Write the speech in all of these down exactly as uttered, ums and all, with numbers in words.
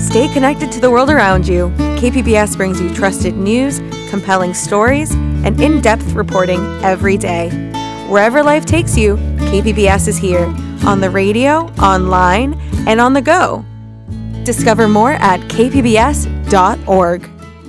Stay connected to the world around you. K P B S brings you trusted news, compelling stories, and in-depth reporting every day. Wherever life takes you, K P B S is here, on the radio, online, and on the go. Discover more at k p b s dot org.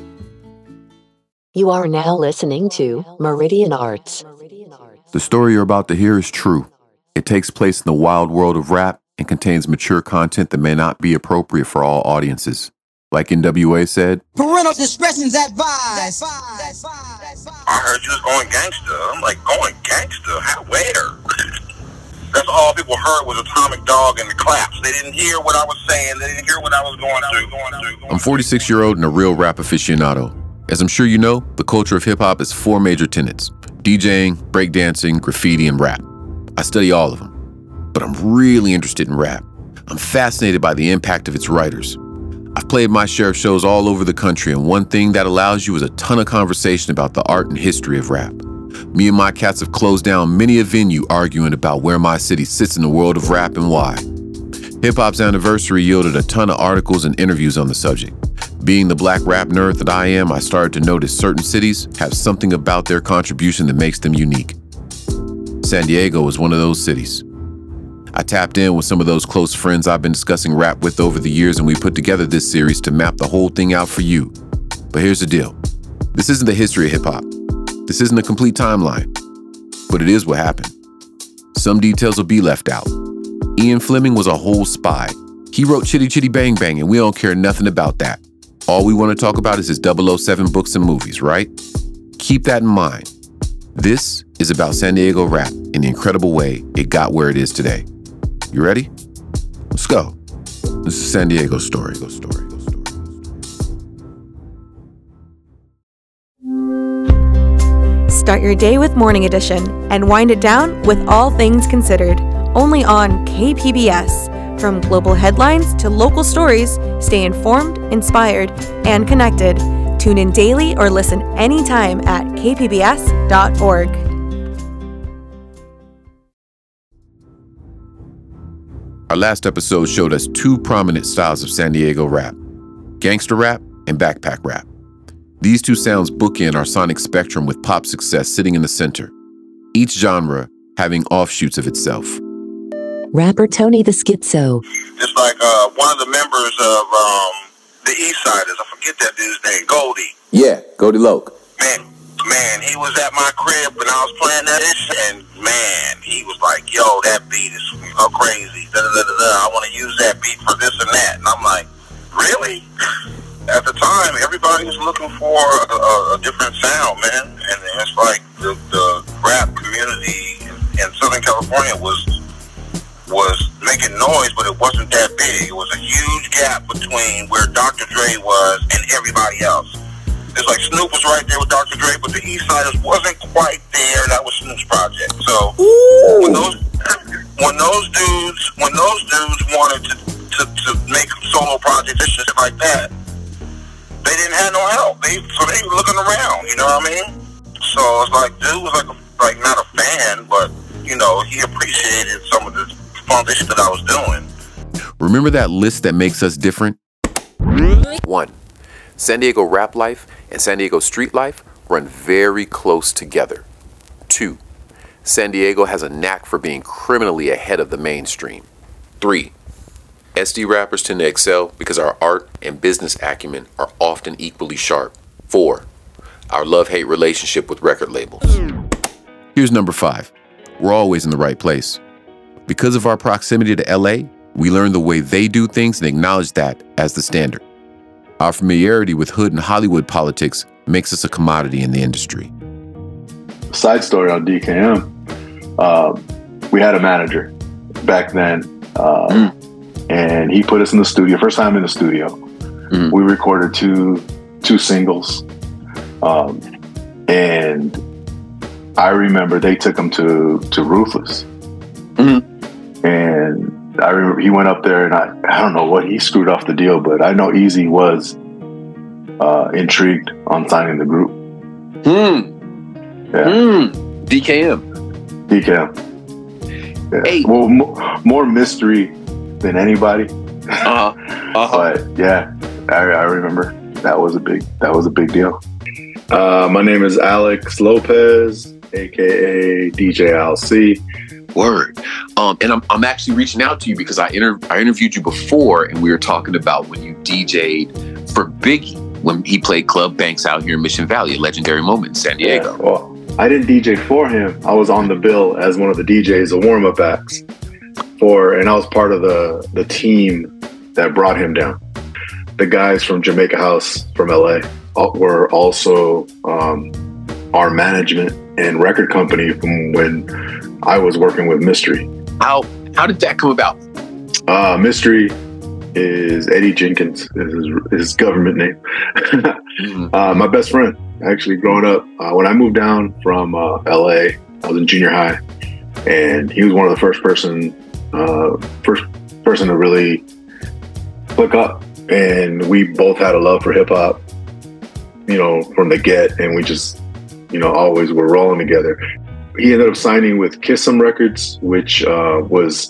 You are now listening to Meridian Arts. The story you're about to hear is true. It takes place in the wild world of rap and contains mature content that may not be appropriate for all audiences. Like N W A said, parental discretion's advised. I heard you was going gangster. I'm like, going gangster? How? Where? That's all people heard was Atomic Dog and the claps. They didn't hear what I was saying. They didn't hear what I was going through. I'm forty-six-year-old and a real rap aficionado. As I'm sure you know, the culture of hip-hop has four major tenets: DJing, breakdancing, graffiti, and rap. I study all of them. But I'm really interested in rap. I'm fascinated by the impact of its writers. I've played my share of shows all over the country, and one thing that allows you is a ton of conversation about the art and history of rap. Me and my cats have closed down many a venue arguing about where my city sits in the world of rap and why. Hip-hop's anniversary yielded a ton of articles and interviews on the subject. Being the black rap nerd that I am, I started to notice certain cities have something about their contribution that makes them unique. San Diego is one of those cities. I tapped in with some of those close friends I've been discussing rap with over the years, and we put together this series to map the whole thing out for you. But here's the deal. This isn't the history of hip-hop. This isn't a complete timeline, but it is what happened. Some details will be left out. Ian Fleming was a whole spy. He wrote Chitty Chitty Bang Bang, and we don't care nothing about that. All we want to talk about is his double oh seven books and movies, right? Keep that in mind. This is about San Diego rap and the incredible way it got where it is today. You ready? Let's go. This is San Diego Story. Go story. Go story. Start your day with Morning Edition and wind it down with All Things Considered, only on K P B S. From global headlines to local stories, stay informed, inspired, and connected. Tune in daily or listen anytime at k p b s dot org. Our last episode showed us two prominent styles of San Diego rap: gangster rap and backpack rap. These two sounds bookend our sonic spectrum, with pop success sitting in the center, each genre having offshoots of itself. Rapper Tony the Schizo. Just like uh, one of the members of um, the East Siders, I forget that dude's name, Goldie. Yeah, Goldie Loke. Man, man, he was at my crib when I was playing that shit, and man, he was like, yo, that beat is so crazy. Da, da, da, da, da. I want to use that beat for this and that. And I'm like, really? At the time, everybody was looking for a, a, a different sound, man. And it's like the, the rap community in Southern California was was making noise, but it wasn't that big. It was a huge gap between where Doctor Dre was and everybody else. It's like Snoop was right there with Doctor Dre, but the East Siders wasn't quite there. That was Snoop's project. So Ooh. when those when those dudes when those dudes wanted to, to, to make solo projects and shit like that, they didn't have no help. They so they were looking around. You know what I mean? So it's like dude was like a, like not a fan, but you know he appreciated some of the foundation that I was doing. Remember that list that makes us different? One, San Diego rap life and San Diego street life run very close together. Two, San Diego has a knack for being criminally ahead of the mainstream. Three, S D rappers tend to excel because our art and business acumen are often equally sharp. Four, our love-hate relationship with record labels. Here's number five. We're always in the right place. Because of our proximity to L A, we learn the way they do things and acknowledge that as the standard. Our familiarity with hood and Hollywood politics makes us a commodity in the industry. Side story on D K M, uh, we had a manager back then, uh, mm. and he put us in the studio. First time in the studio, mm. we recorded two two singles, um, and I remember they took him to to Ruthless. Mm. And I remember he went up there, and I, I don't know what he screwed off the deal, but I know Easy was uh, intrigued on signing the group. Hmm. Yeah. Hmm. D K M. D K M. Yeah. Hey. Well, mo- more mystery than anybody. Uh-huh. Uh-huh. But yeah, I, I remember that was a big that was a big deal. Uh, my name is Alex Lopez, aka D J Al C. Word. Um, and I'm I'm actually reaching out to you because I inter- I interviewed you before, and we were talking about when you D J'd for Biggie when he played Club Banks out here in Mission Valley, a legendary moment in San Diego. Yeah, well, I didn't D J for him. I was on the bill as one of the D Js, a warm-up acts for, and I was part of the the team that brought him down. The guys from Jamaica House from L A were also um, our management and record company from when I was working with Mystery. How how did that come about? Uh, Mystery is Eddie Jenkins, is his, his government name. mm-hmm. uh, my best friend, actually, growing up. Uh, when I moved down from uh, L A, I was in junior high, and he was one of the first person, uh, first person to really click up. And we both had a love for hip hop, you know, from the get, and we just, you know, always were rolling together. He ended up signing with Kiss 'Em Records, which uh, was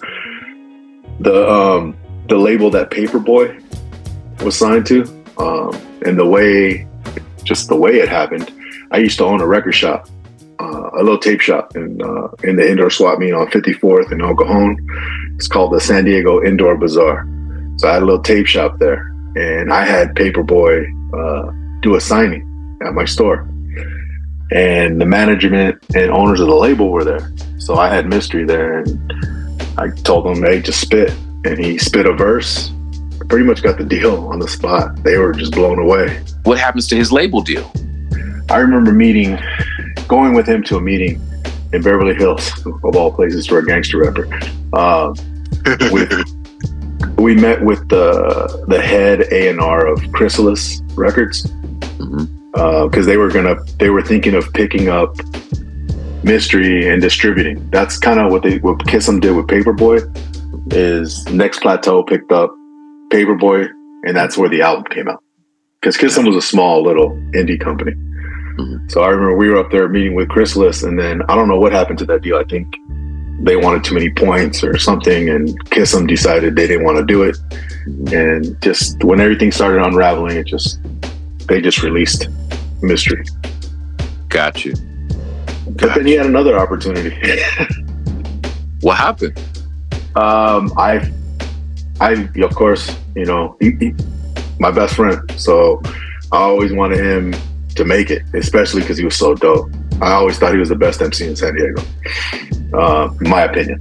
the um, the label that Paperboy was signed to. Um, and the way, just the way it happened, I used to own a record shop, uh, a little tape shop in uh, in the indoor swap meet on fifty-fourth in El Cajon. It's called the San Diego Indoor Bazaar. So I had a little tape shop there, and I had Paperboy uh, do a signing at my store. And the management and owners of the label were there. So I had Mystery there, and I told him, hey, just spit. And he spit a verse. I pretty much got the deal on the spot. They were just blown away. What happens to his label deal? I remember meeting, going with him to a meeting in Beverly Hills, of all places for a gangster rapper. Uh, with, we met with the the head A and R of Chrysalis Records. Mm-hmm. Because uh, they were gonna, they were thinking of picking up Mystery and distributing. That's kind of what they, what Kiss 'Em did with Paperboy. Is Next Plateau picked up Paperboy, and that's where the album came out. Because Kiss 'Em was a small little indie company. Mm-hmm. So I remember we were up there meeting with Chrysalis, and then I don't know what happened to that deal. I think they wanted too many points or something, and Kiss 'Em decided they didn't want to do it. Mm-hmm. And just when everything started unraveling, it just they just released Mystery. Got you. But Got then he had another opportunity. What happened? Um, I, I of course, you know, he, he, my best friend. So I always wanted him to make it, especially because he was so dope. I always thought he was the best M C in San Diego, uh, in my opinion.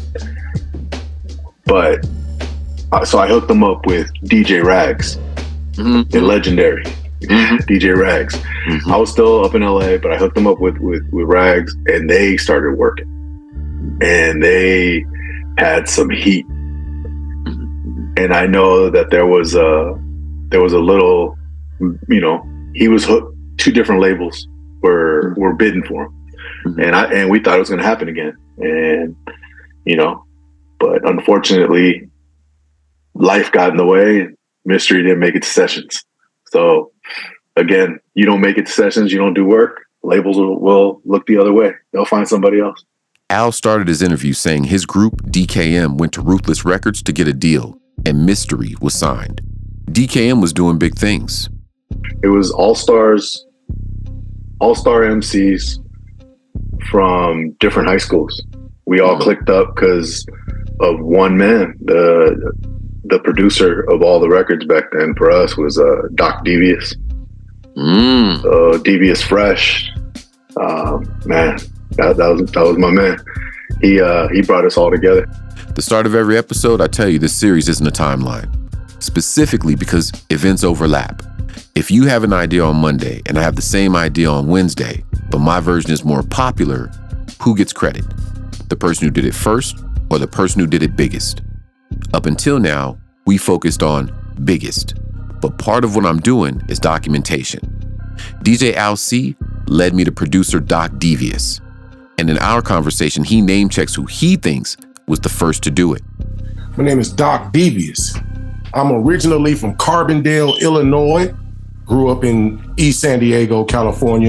But uh, so I hooked him up with D J Rags, mm-hmm. the legendary. Mm-hmm. D J Rags. Mm-hmm. I was still up in L A, but I hooked them up with, with, with Rags, and they started working. And they had some heat. Mm-hmm. And I know that there was a there was a little, you know, he was hooked. Two different labels were were bidding for him, mm-hmm. and I and we thought it was going to happen again. And you know, but unfortunately, life got in the way. And Mystery didn't make it to sessions. So again, you don't make it to sessions, you don't do work, labels will, will look the other way. They'll find somebody else. Al started his interview saying his group, D K M, went to Ruthless Records to get a deal, and Mystery was signed. D K M was doing big things. It was all-stars, all-star M Cs from different high schools. We all mm-hmm. clicked up because of one man. The the producer of all the records back then for us was uh, Doc Devious. Mm. So Devious Fresh, um, man, that, that was that was my man. He uh, he brought us all together. The start of every episode, I tell you, this series isn't a timeline, specifically because events overlap. If you have an idea on Monday and I have the same idea on Wednesday, but my version is more popular, who gets credit? The person who did it first or the person who did it biggest? Up until now, we focused on biggest, but part of what I'm doing is documentation. D J Al C led me to producer Doc Devious, and in our conversation, he name checks who he thinks was the first to do it. My name is Doc Devious. I'm originally from Carbondale, Illinois. Grew up in East San Diego, California.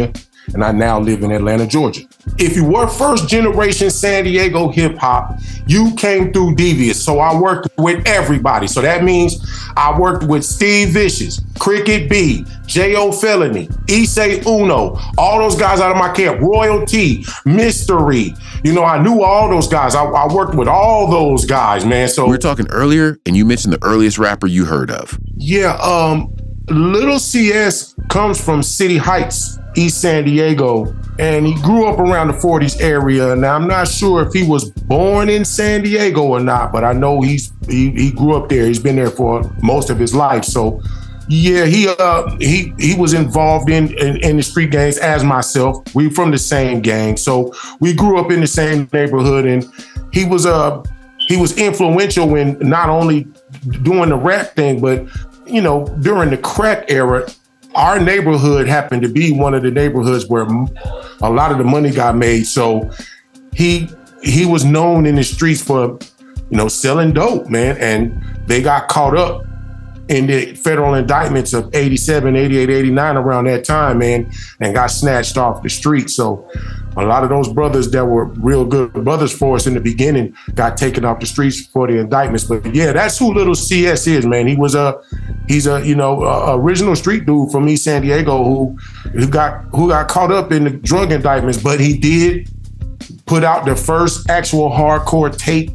and I now live in Atlanta, Georgia. If you were first generation San Diego hip hop, you came through Devious. So I worked with everybody. So that means I worked with Steve Vicious, Cricket B, J O Felony, Issei Uno, all those guys out of my camp, Royalty, Mystery. You know, I knew all those guys. I, I worked with all those guys, man. So we were talking earlier, and you mentioned the earliest rapper you heard of. Yeah, um, Little C S comes from City Heights, East San Diego, and he grew up around the forties area. Now, I'm not sure if he was born in San Diego or not, but I know he's he, he grew up there. He's been there for most of his life. So, yeah, he uh he he was involved in, in in the street gangs as myself. We from the same gang, so we grew up in the same neighborhood, and he was uh he was influential in not only doing the rap thing, but you know, during the crack era, our neighborhood happened to be one of the neighborhoods where a lot of the money got made. So he he was known in the streets for, you know, selling dope, man. And they got caught up in the federal indictments of eighty-seven, eighty-eight, eighty-nine around that time, man, and got snatched off the street. So a lot of those brothers that were real good brothers for us in the beginning got taken off the streets for the indictments. But yeah, that's who Little C S is, man. He was a, he's a, you know, a original street dude from East San Diego who, who got who got caught up in the drug indictments, but he did put out the first actual hardcore tape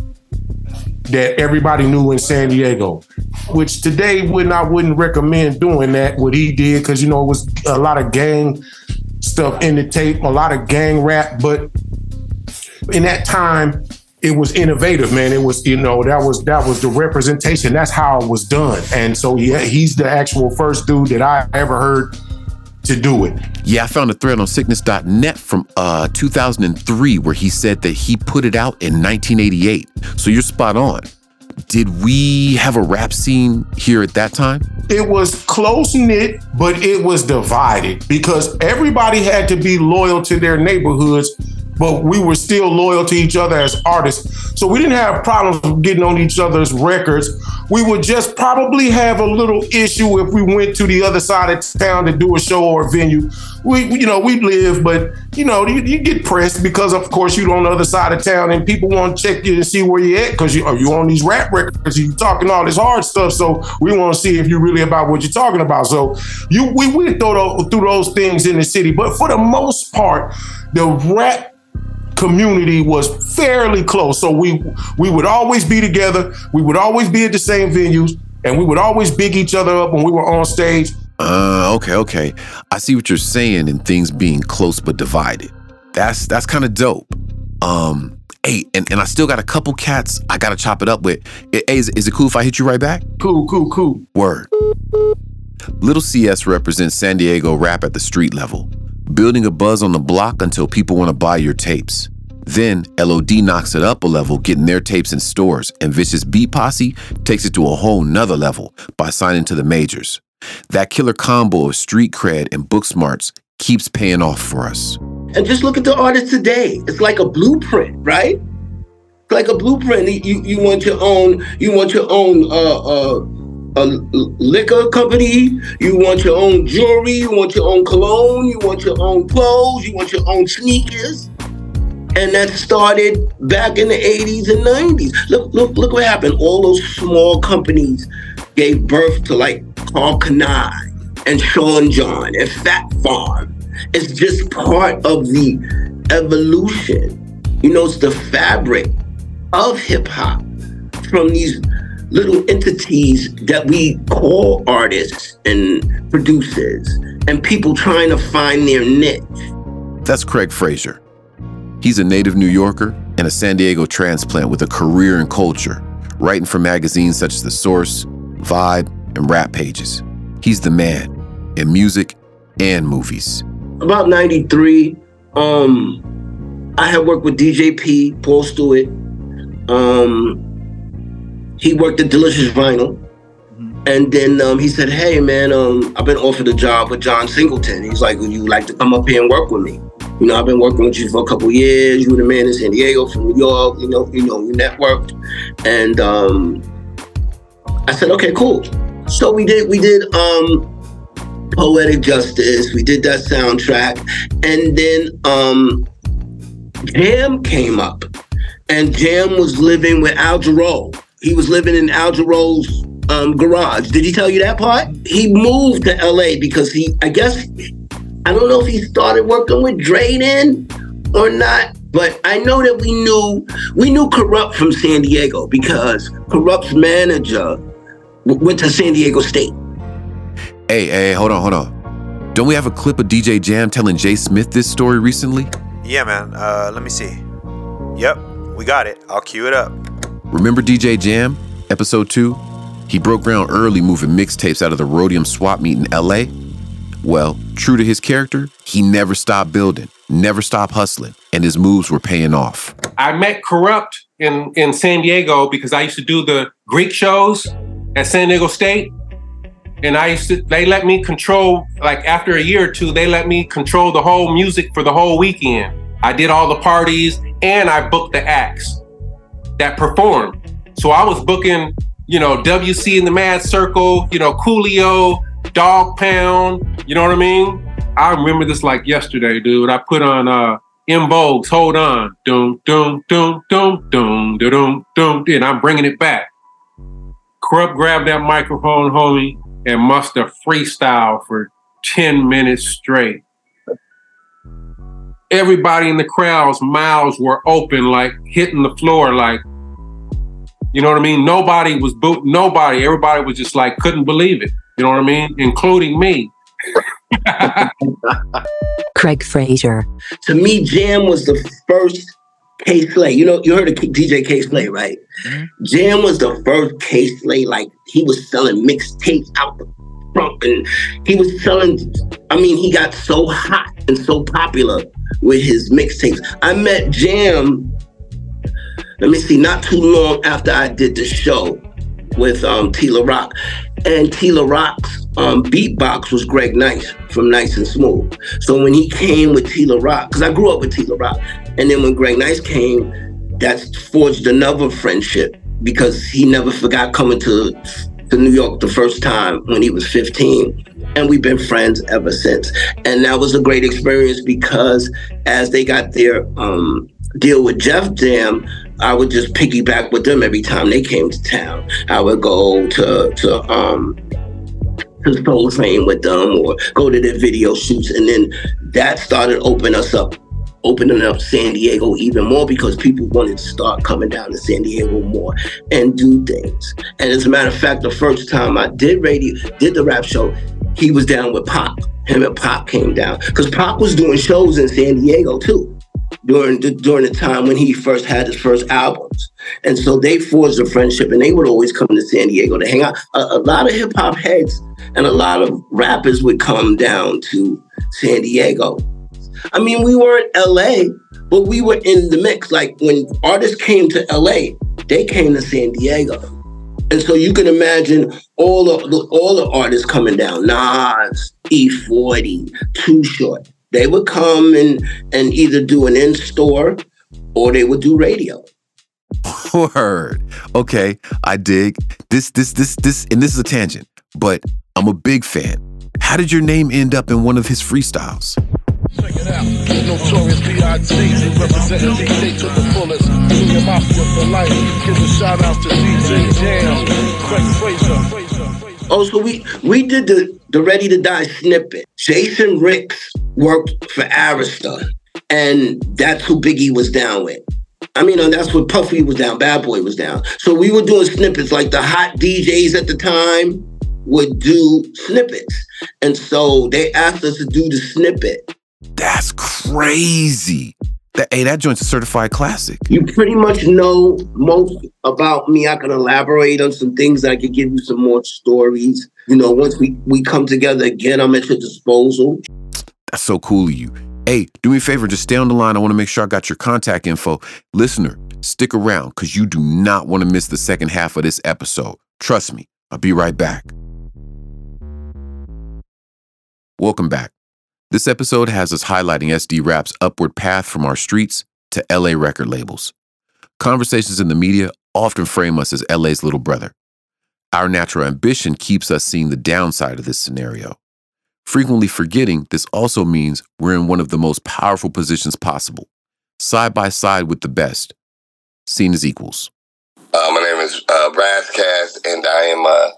that everybody knew in San Diego, which today wouldn't I wouldn't recommend doing that, what he did, because, you know, it was a lot of gang stuff in the tape, a lot of gang rap, but in that time, it was innovative, man. It was, you know, that was that was the representation. That's how it was done. And so yeah, he's the actual first dude that I ever heard to do it. Yeah, I found a thread on sickness dot net from uh, two thousand three where he said that he put it out in nineteen eighty-eight. So you're spot on. Did we have a rap scene here at that time? It was close-knit, but it was divided because everybody had to be loyal to their neighborhoods, but we were still loyal to each other as artists. So we didn't have problems getting on each other's records. We would just probably have a little issue if we went to the other side of town to do a show or a venue. We, you know, we live, but, you know, you, you get pressed because, of course, you're on the other side of town and people want to check you and see where you're at because you, are you on these rap records, you're talking all this hard stuff. So we want to see if you're really about what you're talking about. So you, we went through, through those things in the city. But for the most part, the rap community was fairly close. So we we would always be together. We would always be at the same venues, and we would always big each other up when we were on stage. Uh, okay, okay. I see what you're saying in things being close but divided. That's that's kind of dope. Um, hey, and, and I still got a couple cats I gotta chop it up with. Hey, is, is it cool if I hit you right back? Cool, cool, cool. Word. Little C S represents San Diego rap at the street level, building a buzz on the block until people want to buy your tapes. Then L O D knocks it up a level, getting their tapes in stores, and Vicious Beat Posse takes it to a whole nother level by signing to the majors. That killer combo of street cred and book smarts keeps paying off for us. And just look at the artists today. It's like a blueprint, right? It's like a blueprint. You you want your own, you want your own uh, uh, a liquor company, you want your own jewelry, you want your own cologne, you want your own clothes, you want your own sneakers. And that started back in the eighties and nineties. Look, look, look what happened. All those small companies gave birth to like Carl Kanai and Sean John and Fat Farm. It's just part of the evolution. You know, it's the fabric of hip hop from these little entities that we call artists and producers and people trying to find their niche. That's Craig Frazier. He's a native New Yorker and a San Diego transplant with a career in culture, writing for magazines such as The Source, Vibe, and Rap Pages. He's the man in music and movies. About ninety-three, um, I had worked with D J P, Paul Stewart. Um, he worked at Delicious Vinyl. And then um, he said, hey, man, um, I've been offered a job with John Singleton. He's like, would you like to come up here and work with me? You know, I've been working with you for a couple of years. You were the man in San Diego from New York. You know, you know, we networked. And um, I said, okay, cool. So we did, we did um, Poetic Justice. We did that soundtrack. And then um, Jam came up. And Jam was living with Al Jarreau. He was living in Al Jarreau's um, garage. Did he tell you that part? He moved to L A because he, I guess, I don't know if he started working with Dre then or not, but I know that we knew, we knew Corrupt from San Diego because Corrupt's manager w- went to San Diego State. Hey, hey, hold on, hold on. Don't we have a clip of D J Jam telling Jay Smith this story recently? Yeah, man. Uh, let me see. Yep, we got it. I'll cue it up. Remember D J Jam, episode two? He broke ground early moving mixtapes out of the Rhodium swap meet in L A. Well, true to his character, he never stopped building, never stopped hustling, and his moves were paying off. I met Corrupt in, in San Diego because I used to do the Greek shows at San Diego State. And I used to, they let me control, like after a year or two, they let me control the whole music for the whole weekend. I did all the parties and I booked the acts that performed. So I was booking, you know, W C in the Mad Circle, you know, Coolio, Dog Pound, you know what I mean? I remember this like yesterday, dude. I put on uh, En Vogue's Hold On. Doom, doom, doom, doom, doom, doom, doom, and I'm bringing it back. Corrupt grabbed that microphone, homie, and must have freestyle for ten minutes straight. Everybody in the crowd's mouths were open, like hitting the floor, like, you know what I mean? Nobody was boot, nobody, everybody was just like, couldn't believe it. You know what I mean? Including me. Craig Frazier. To me, Jam was the first K Slay. You know, you heard of D J K Slay, right? Mm-hmm. Jam was the first K Slay. Like, he was selling mixtapes out the front, and he was selling. I mean, he got so hot and so popular with his mixtapes. I met Jam. Let me see. Not too long after I did the show with um, Tila Rock, and Tila Rock's um, beatbox was Greg Nice from Nice and Smooth. So when he came with Tila Rock, because I grew up with Tila Rock, and then when Greg Nice came, that forged another friendship because he never forgot coming to, to New York the first time when he was fifteen. And we've been friends ever since. And that was a great experience because as they got their um, deal with Def Jam, I would just piggyback with them every time they came to town. I would go to to um to Soul Train with them or go to their video shoots, and then that started opening us up, opening up San Diego even more because people wanted to start coming down to San Diego more and do things. And as a matter of fact, the first time I did radio, did the rap show, he was down with Pac. Him and Pac came down because Pac was doing shows in San Diego too. During the, during the time when he first had his first albums. And so they forged a friendship and they would always come to San Diego to hang out. A, a lot of hip hop heads and a lot of rappers would come down to San Diego. I mean, we weren't L A, but we were in the mix. Like when artists came to L A, they came to San Diego. And so you can imagine all the, all the artists coming down, Nas, E forty, Too Short. They would come and, and either do an in-store or they would do radio. Word. Okay, I dig. This, this, this, this, and this is a tangent, but I'm a big fan. How did your name end up in one of his freestyles? Check it out. Notorious B I G representing D J to the fullest. Junior Mafia for life. Give a shout out to D J Jam, Craig Frazier. Oh, so we we did the, the Ready to Die snippet. Jason Ricks worked for Arista, and that's who Biggie was down with. I mean, and that's what Puffy was down, Bad Boy was down. So we were doing snippets, like the hot D Js at the time would do snippets. And so they asked us to do the snippet. That's crazy. That, hey, that joint's a certified classic. You pretty much know most about me. I can elaborate on some things. I can give you some more stories. You know, once we, we come together again, I'm at your disposal. That's so cool of you. Hey, do me a favor, just stay on the line. I want to make sure I got your contact info. Listener, stick around because you do not want to miss the second half of this episode. Trust me, I'll be right back. Welcome back. This episode has us highlighting S D Rap's upward path from our streets to L A record labels. Conversations in the media often frame us as L A's little brother. Our natural ambition keeps us seeing the downside of this scenario. frequently forgetting this also means we're in one of the most powerful positions possible, side by side with the best, seen as equals. Uh, my name is uh, Razzcast, and I am a,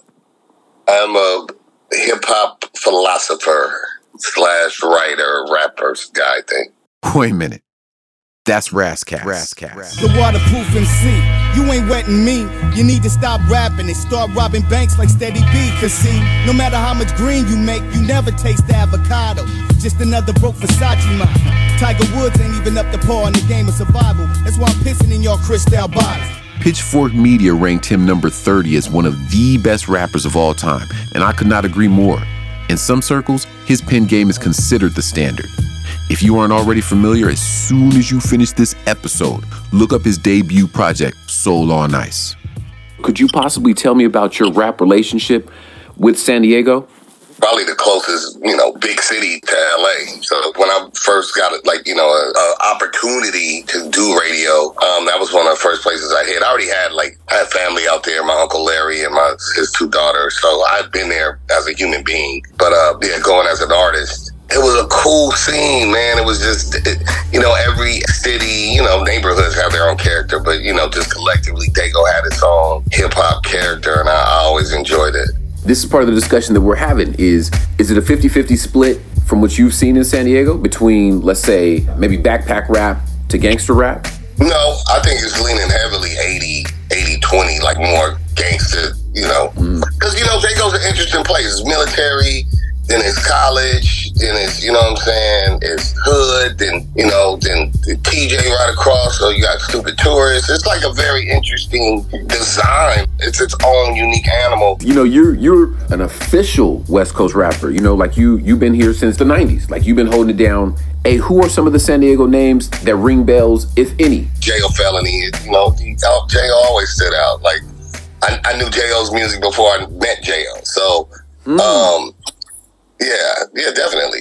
I am a hip-hop philosopher slash writer, rapper guy thing. Wait a minute. That's Razzcast. Razzcast. The waterproof M C, you ain't wetting me. You need to stop rapping and start robbing banks like Steady B. Cause see, no matter how much green you make, you never taste the avocado. Just another broke Versace model. Tiger Woods ain't even up to par in the game of survival. That's why I'm pissing in your Cristal bottles. Pitchfork Media ranked him number thirty as one of the best rappers of all time, and I could not agree more. In some circles, his pen game is considered the standard. If you aren't already familiar, as soon as you finish this episode, look up his debut project, Soul on Ice. Could you possibly tell me about your rap relationship with San Diego? Probably the closest, you know, big city to L A. So when I first got, like, you know, an opportunity to do radio, um, that was one of the first places I hit. I already had, like, I had family out there, my Uncle Larry and my his two daughters. So I'd been there as a human being. But, uh, yeah, going as an artist, it was a cool scene, man. It was just, it, you know, every city, you know, neighborhoods have their own character. But, you know, just collectively, Dago had its own hip-hop character, and I, I always enjoyed it. This is part of the discussion that we're having is, is it a fifty-fifty split from what you've seen in San Diego between, let's say, maybe backpack rap to gangster rap? No, I think it's leaning heavily eighty, eighty, twenty, like more gangster, you know. Because, mm. you know, Dago's an interesting place. It's military, then it's college, then it's, you know what I'm saying, it's hood, then, you know, then the T J right across, so you got stupid tourists. It's like a very interesting design. It's its own unique animal. You know, you're you're an official West Coast rapper. You know, like you, you've been here since the nineties. Like, you've been holding it down. Hey, who are some of the San Diego names that ring bells, if any? J O Felony, you know, J O always stood out. Like, I, I knew J O's music before I met J O. So, mm. um... Yeah, yeah, definitely.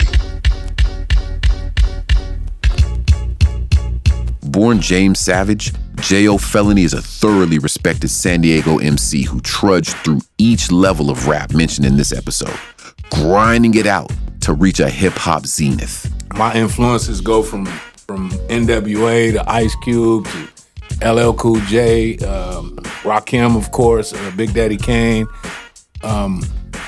Born James Savage, J O Felony is a thoroughly respected San Diego M C who trudged through each level of rap mentioned in this episode, grinding it out to reach a hip-hop zenith. My influences go from, from N W A to Ice Cube to L L Cool J, um, Rakim, of course, uh, Big Daddy Kane. Um,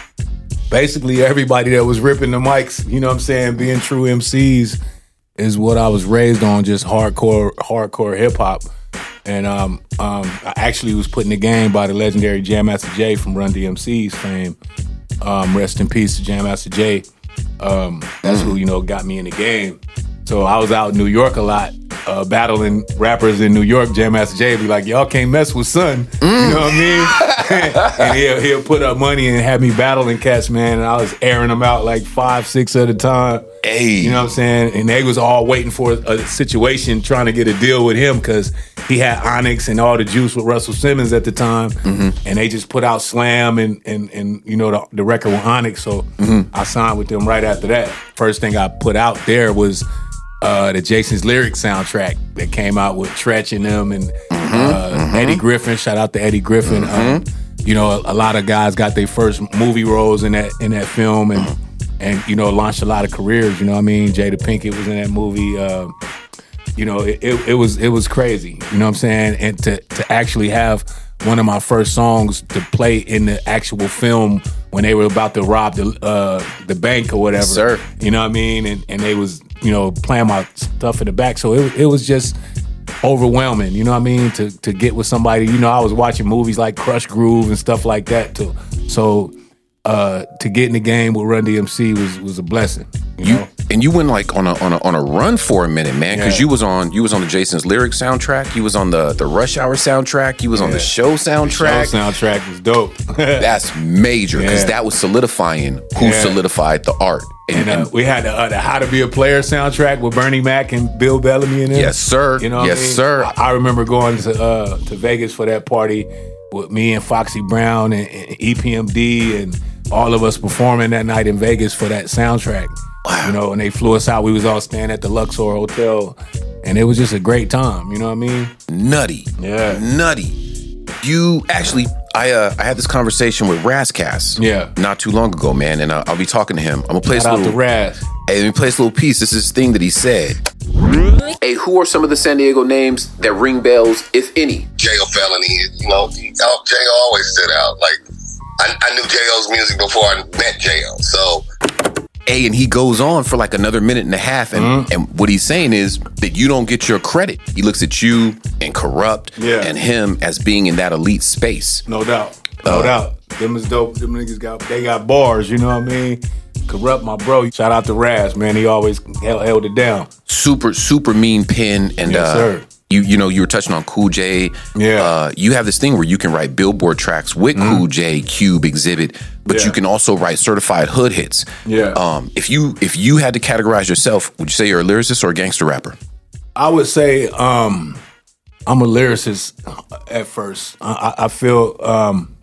Basically, everybody that was ripping the mics, you know what I'm saying, being true M Cs is what I was raised on, just hardcore hardcore hip-hop. And um, um, I actually was put in the game by the legendary Jam Master Jay from Run D M C's fame. Um, rest in peace to Jam Master Jay. Um, that's mm. who, you know, got me in the game. So I was out in New York a lot, uh, battling rappers in New York. Jam Master Jay would be like, y'all can't mess with Son. Mm. You know what I mean? And he'll, he'll put up money and have me battling cats, man. And I was airing them out like five, six at a time. Hey. You know what I'm saying? And they was all waiting for a situation, trying to get a deal with him because he had Onyx and all the juice with Russell Simmons at the time. Mm-hmm. And they just put out Slam and, and, and you know, the, the record with Onyx. So mm-hmm. I signed with them right after that. First thing I put out there was Uh, the Jason's Lyrics soundtrack that came out with Tretch and them and mm-hmm, uh, mm-hmm. Eddie Griffin. Shout out to Eddie Griffin. Mm-hmm. Um, you know, a, a lot of guys got their first movie roles in that in that film and and you know launched a lot of careers. You know what I mean? Jada Pinkett was in that movie. Uh, you know, it, it, it was it was crazy. You know what I'm saying? And to to actually have one of my first songs to play in the actual film when they were about to rob the uh, the bank or whatever. Yes, sir. You know what I mean? And and they was, you know, playing my stuff in the back. So it it was just overwhelming, you know what I mean? To to get with somebody, you know, I was watching movies like Crush Groove and stuff like that too. So uh, to get in the game with Run D M C was was a blessing. You, you know? And you went like on a on a on a run for a minute, man, because Yeah. you was on you was on the Jason's Lyrics soundtrack, you was on the the Rush Hour soundtrack, you was on the show soundtrack. The show soundtrack was dope. That's major because Yeah. that was solidifying who Yeah. solidified the art. And, uh, we had the, uh, the How to Be a Player soundtrack with Bernie Mac and Bill Bellamy in it. Yes, sir. You know what Yes, I mean? sir. I, I remember going to uh, to Vegas for that party with me and Foxy Brown and, and E P M D and all of us performing that night in Vegas for that soundtrack. Wow. You know, and they flew us out. We was all staying at the Luxor Hotel, and it was just a great time. You know what I mean? Nutty. Yeah. Nutty. You actually, I uh, I had this conversation with Razcast. Yeah. Not too long ago, man, and uh, I'll be talking to him. I'm gonna play Shout this out little. to Raz. Hey, let me play this little piece. This is this thing that he said. Hey, who are some of the San Diego names that ring bells, if any? J O Felony, you know, J O always stood out. Like, I, I knew J O's music before I met J O, so. Hey, and he goes on for like another minute and a half, and, mm-hmm. and what he's saying is that you don't get your credit. He looks at you and Corrupt yeah. and him as being in that elite space. No doubt, no uh, doubt. Them is dope. Them niggas got they got bars. You know what I mean? Corrupt, my bro. Shout out to Raz, man. He always held, held it down. Super, super mean pen, and yes, uh, sir. You you know, you were touching on Cool J. Yeah. Uh, you have this thing where you can write Billboard tracks with mm. Cool J, Cube, Exhibit, but yeah. you can also write certified hood hits. Yeah. Um, if you if you had to categorize yourself, would you say you're a lyricist or a gangster rapper? I would say um, I'm a lyricist at first. I, I feel um,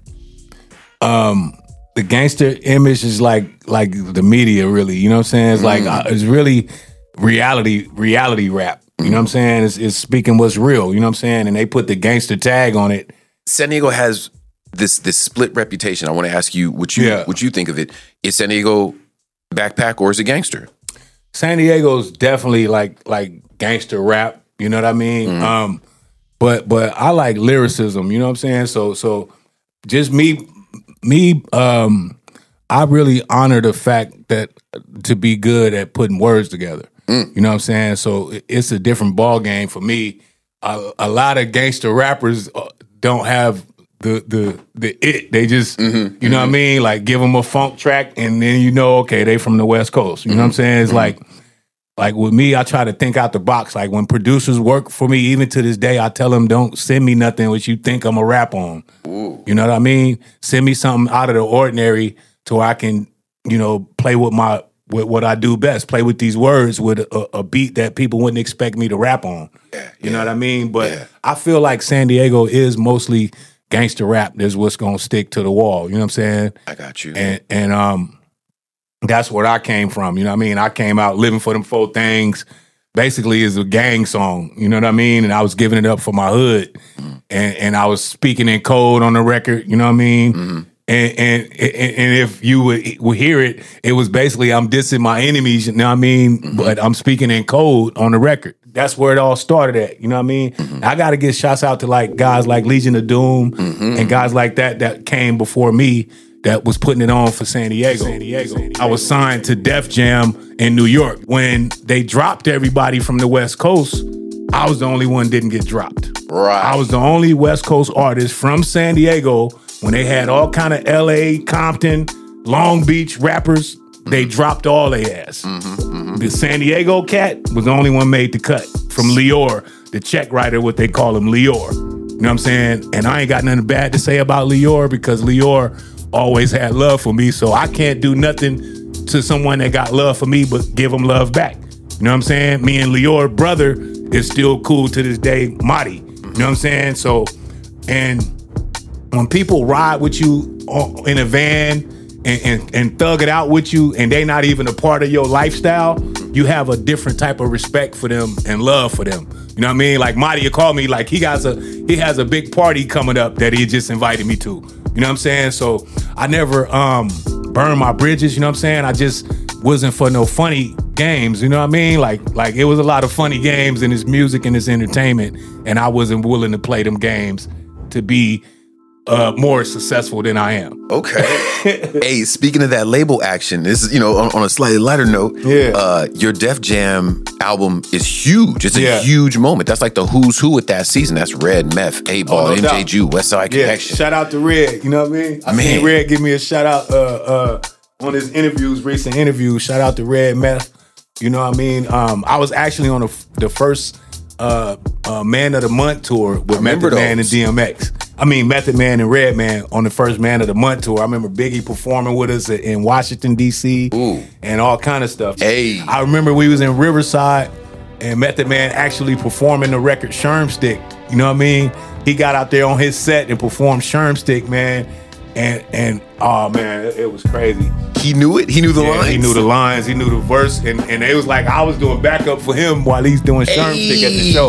um, the gangster image is like like the media, really. You know what I'm saying? It's mm. like uh, it's really reality reality rap. You know what I'm saying? It's, it's speaking what's real. You know what I'm saying? And they put the gangster tag on it. San Diego has this this split reputation. I want to ask you what you yeah. what you think of it. Is San Diego backpack or is it gangster? San Diego's definitely like like gangster rap. You know what I mean? Mm-hmm. Um, but but I like lyricism. You know what I'm saying? So so just me me. Um, I really honor the fact that to be good at putting words together. Mm. You know what I'm saying? So it's a different ball game for me. A, a lot of gangster rappers don't have the the the it. They just, mm-hmm. you know mm-hmm. what I mean? Like give them a funk track and then you know, okay, they from the West Coast. You mm-hmm. know what I'm saying? It's mm-hmm. like, like with me, I try to think out the box. Like when producers work for me, even to this day, I tell them, don't send me nothing which you think I'm a rap on. Ooh. You know what I mean? Send me something out of the ordinary to where I can, you know, play with my with what I do best, play with these words with a, a beat that people wouldn't expect me to rap on. Yeah, you yeah, know what I mean? But yeah. I feel like San Diego is mostly gangster rap. That's what's gonna stick to the wall. You know what I'm saying? I got you. And and um, that's where I came from. You know what I mean? I came out living for them four things. Basically, is a gang song. You know what I mean? And I was giving it up for my hood, mm-hmm. and and I was speaking in code on the record. You know what I mean? Mm-hmm. And, and and if you would, would hear it, it was basically I'm dissing my enemies, you know what I mean? Mm-hmm. But I'm speaking in code on the record. That's where it all started at, you know what I mean? Mm-hmm. I got to give shouts out to like guys like Legion of Doom mm-hmm. and guys like that that came before me that was putting it on for San Diego. San Diego. I was signed to Def Jam in New York. When they dropped everybody from the West Coast, I was the only one that didn't get dropped. Right. I was the only West Coast artist from San Diego. When they had all kind of L A, Compton, Long Beach rappers, they dropped all their ass. Mm-hmm, mm-hmm. The San Diego cat was the only one made the cut from Lior, the check writer, what they call him, Lior. You know what I'm saying? And I ain't got nothing bad to say about Lior because Lior always had love for me, so I can't do nothing to someone that got love for me but give them love back. You know what I'm saying? Me and Lior brother is still cool to this day, Marty. You know what I'm saying? So, and when people ride with you in a van and, and, and thug it out with you and they not even a part of your lifestyle, you have a different type of respect for them and love for them. You know what I mean? Like Marty called me like he has a he has a big party coming up that he just invited me to. You know what I'm saying? So I never um burned my bridges, you know what I'm saying? I just wasn't for no funny games, you know what I mean? Like like it was a lot of funny games in his music and his entertainment, and I wasn't willing to play them games to be Uh, more successful than I am. Okay. Hey, speaking of that label action, this is, you know, on, on a slightly lighter note, yeah. uh, your Def Jam album is huge. It's a yeah. huge moment. That's like the who's who with that season. That's Red, Meth, eight Ball, oh, no M J Jew, West Side yeah. Connection. Shout out to Red, you know what I mean? I Man. seen Red give me a shout out uh, uh, on his interviews, recent interviews. Shout out to Red Meth, you know what I mean? Um, I was actually on the, the first uh, uh, Man of the Month tour with Method Man and D M X. I mean, Method Man and Redman on the first Man of the Month tour. I remember Biggie performing with us in Washington, D C Ooh. And all kind of stuff. Hey. I remember we was in Riverside and Method Man actually performing the record Shermstick. You know what I mean? He got out there on his set and performed Shermstick, man. And, and oh, man, it, it was crazy. He knew it? He knew the yeah, lines? He knew the lines. He knew the verse. And, and it was like I was doing backup for him while he's doing Shermstick hey. at the show.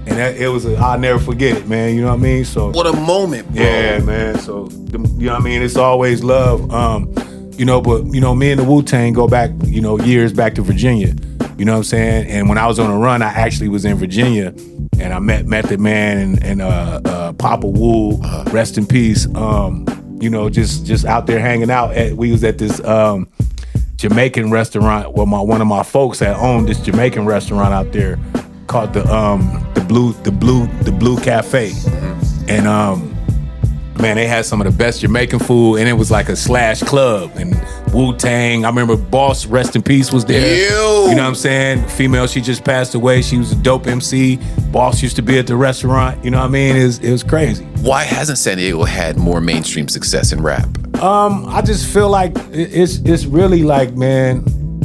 And that, it was, a, I'll never forget it, man. You know what I mean? So what a moment, bro. Yeah, man. So, you know what I mean? It's always love. Um, you know, but, you know, me and the Wu-Tang go back, you know, years back to Virginia. You know what I'm saying? And when I was on a run, I actually was in Virginia, and I met Method Man and, and uh, uh, Papa Wu, uh, rest in peace. Um, you know, just just out there hanging out. At, we was at this um, Jamaican restaurant where my one of my folks had owned this Jamaican restaurant out there called the um, the Blue the Blue the Blue Cafe, and um, man, they had some of the best Jamaican food, and it was like a slash club. And Wu-Tang, I remember Boss, rest in peace, was there. Ew. You know what I'm saying? Female, she just passed away. She was a dope M C. Boss used to be at the restaurant. You know what I mean? It was, it was crazy. Why hasn't San Diego had more mainstream success in rap? Um, I just feel like it- it's it's really like, man,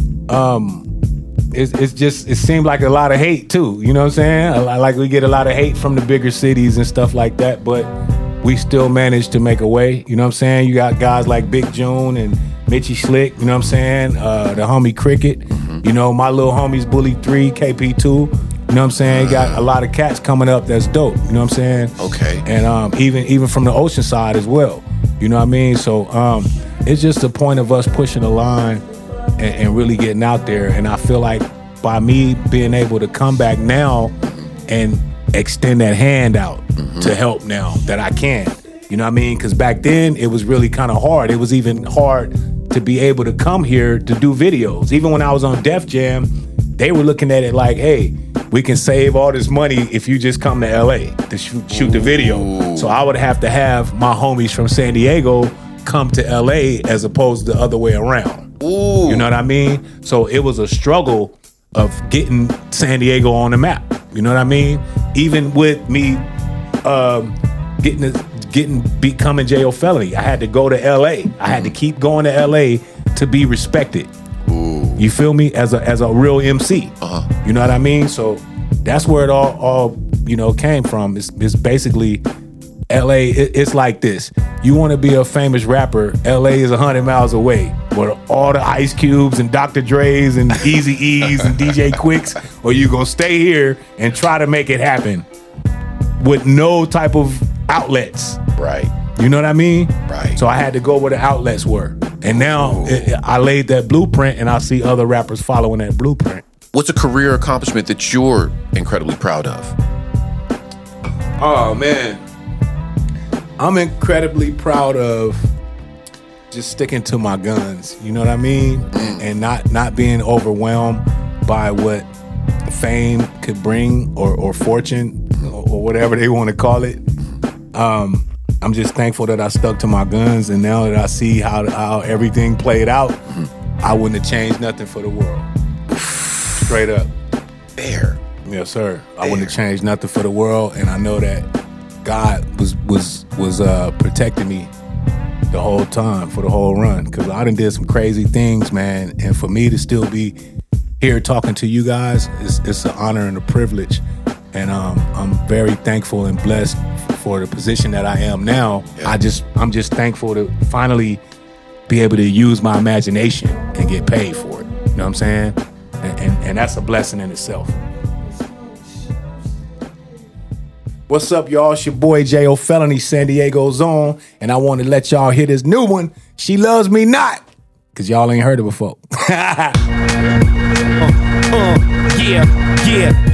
um, it's it's just it seemed like a lot of hate too. You know what I'm saying? A lot- Like we get a lot of hate from the bigger cities and stuff like that, but we still managed to make a way. You know what I'm saying? You got guys like Big June and Mitchie Slick. You know what I'm saying? Uh, the homie Cricket. Mm-hmm. You know, my little homies Bully three, K P two. You know what I'm saying? Got a lot of cats coming up that's dope. You know what I'm saying? Okay. And um, even even from the ocean side as well. You know what I mean? So um, it's just a point of us pushing the line and, and really getting out there. And I feel like by me being able to come back now and extend that hand out mm-hmm. to help now that I can. You know what I mean? Because back then it was really kind of hard. It was even hard to be able to come here to do videos. Even when I was on Def Jam, they were looking at it like, hey, we can save all this money if you just come to L A to shoot, shoot the video. Ooh. So I would have to have my homies from San Diego come to L A as opposed to the other way around. Ooh. You know what I mean? So it was a struggle of getting San Diego on the map. You know what I mean? Even with me um, getting getting becoming J O Felony, I had to go to L A. I had to keep going to L A to be respected. Ooh. You feel me? As a as a real M C. Uh-huh. You know what I mean? So that's where it all all you know came from. It's, it's basically L A. It, it's like this. You want to be a famous rapper? L A is a hundred miles away, where all the Ice Cubes and Doctor Dre's and Easy E's and D J Quicks, or you gonna stay here and try to make it happen with no type of outlets. Right. You know what I mean? Right. So I had to go where the outlets were. And now it, I laid that blueprint, and I see other rappers following that blueprint. What's a career accomplishment that you're incredibly proud of? Oh, man. I'm incredibly proud of just sticking to my guns. You know what I mean? Mm. And not, not being overwhelmed by what fame could bring or, or fortune or, or whatever they want to call it. Um, I'm just thankful that I stuck to my guns, and now that I see how how everything played out, mm-hmm. I wouldn't have changed nothing for the world. Straight up. Fair. Yes, sir. Fair. I wouldn't have changed nothing for the world, and I know that God was was was uh, protecting me the whole time for the whole run, because I done did some crazy things, man, and for me to still be here talking to you guys, it's, it's an honor and a privilege, and um, I'm very thankful and blessed for the position that I am now. Yeah. I just, I'm just thankful to finally be able to use my imagination and get paid for it. You know what I'm saying? And, and, and that's a blessing in itself. What's up, y'all? It's your boy J O Felony, San Diego's own, and I want to let y'all hear this new one, She Loves Me Not, because y'all ain't heard it before. uh, uh, yeah, yeah.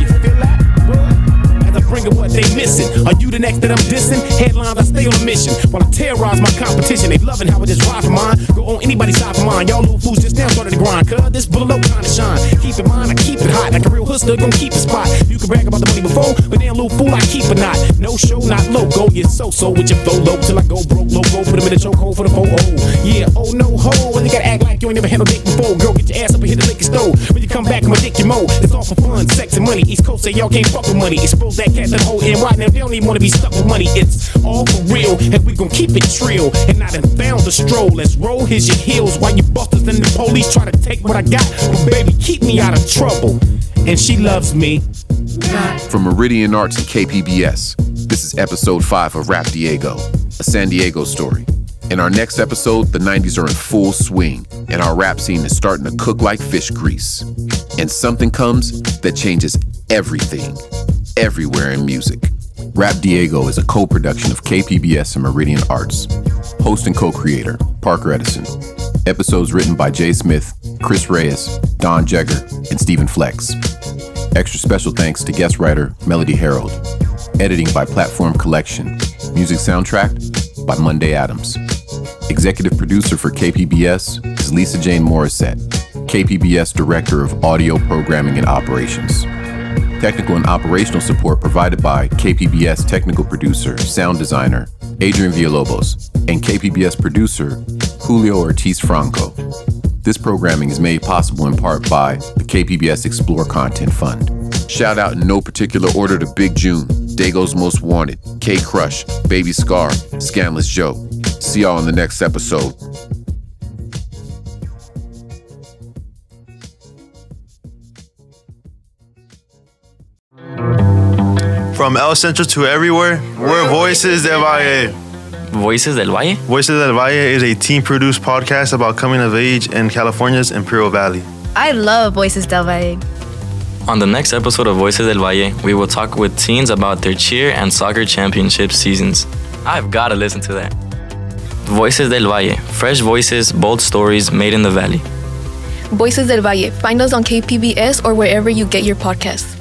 Bring what they missing. Are you the next that I'm dissing? Headlines, I stay on a mission while I terrorize my competition. They loving how I just ride for mine. Go on anybody's side for mine. Y'all little fools just now started to grind. Cause this bullet low kind of shine. Keep in mind, I keep it hot. Like a real hustler, gon' keep the spot. You can brag about the money before, but damn little fool, I keep it not. No show, not logo. You're so-so with your flow low till I go broke. Logo, put them in the chokehold for the four oh. Yeah, oh no ho. And you gotta act like you ain't never handled dick before. Girl, get your ass up and hit the liquor stove. When you come back, I'ma dick your mo. It's all for fun, sex and money. East Coast say y'all can't fuck with money. Expose that cat, that whole N Y. Now they don't even wanna be stuck with money. It's all for real, and we gon' keep it trill. And I done found the stroll. Let's roll. Here's your heels while you busters and the police try to take what I got. But baby, keep me out of trouble. And she loves me. From Meridian Arts and K P B S, this is episode five of Rap Diego, a San Diego story. In our next episode, the nineties are in full swing, and our rap scene is starting to cook like fish grease. And something comes that changes everything. everywhere in music. Rap Diego is a co-production of K P B S and Meridian Arts. Host and co-creator, Parker Edison. Episodes written by Jay Smith, Chris Reyes, Don Jegger, and Stephen Flex. Extra special thanks to guest writer Melody Harold. Editing by Platform Collection. Music soundtracked by Monday Adams. Executive producer for K P B S is Lisa Jane Morissette, K P B S Director of Audio Programming and Operations. Technical and operational support provided by K P B S technical producer, sound designer, Adrian Villalobos, and K P B S producer, Julio Ortiz Franco. This programming is made possible in part by the K P B S Explore Content Fund. Shout out in no particular order to Big June, Dago's Most Wanted, K Crush, Baby Scar, Scandalous Joe. See y'all in the next episode. From El Centro to everywhere, we're Voices del Valle. Voices del Valle? Voices del Valle is a team-produced podcast about coming of age in California's Imperial Valley. I love Voices del Valle. On the next episode of Voices del Valle, we will talk with teens about their cheer and soccer championship seasons. I've got to listen to that. Voices del Valle, fresh voices, bold stories made in the valley. Voices del Valle, find us on K P B S or wherever you get your podcasts.